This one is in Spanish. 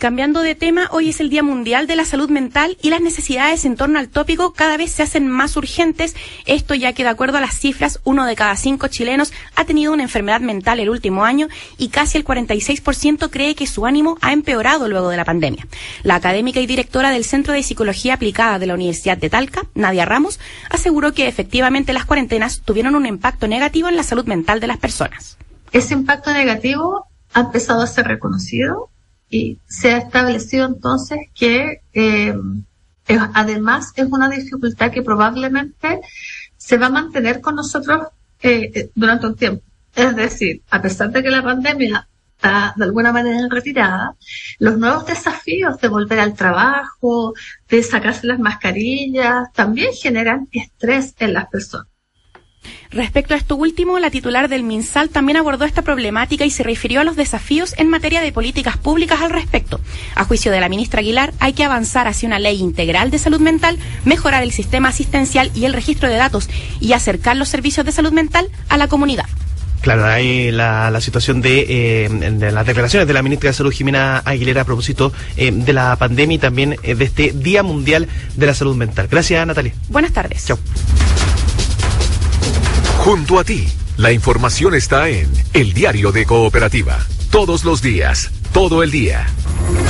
Cambiando de tema, hoy es el Día Mundial de la Salud Mental y las necesidades en torno al tópico cada vez se hacen más urgentes. Esto ya que de acuerdo a las cifras, 1 de cada 5 chilenos ha tenido una enfermedad mental el último año y casi el 46% cree que su ánimo ha empeorado luego de la pandemia. La académica y directora del Centro de Psicología Aplicada de la Universidad de Talca, Nadia Ramos, aseguró que efectivamente las cuarentenas tuvieron un impacto negativo en la salud mental de las personas. Ese impacto negativo ha empezado a ser reconocido y se ha establecido entonces que además es una dificultad que probablemente se va a mantener con nosotros durante un tiempo. Es decir, a pesar de que la pandemia está de alguna manera en retirada, los nuevos desafíos de volver al trabajo, de sacarse las mascarillas, también generan estrés en las personas. Respecto a esto último, la titular del MinSal también abordó esta problemática y se refirió a los desafíos en materia de políticas públicas al respecto. A juicio de la ministra Aguilar, hay que avanzar hacia una ley integral de salud mental, mejorar el sistema asistencial y el registro de datos y acercar los servicios de salud mental a la comunidad. Claro, hay la situación de las declaraciones de la ministra de Salud, Jimena Aguilera, a propósito de la pandemia y también de este Día Mundial de la Salud Mental. Gracias, Natalia. Buenas tardes. Chao. Junto a ti, la información está en El Diario de Cooperativa. Todos los días, todo el día.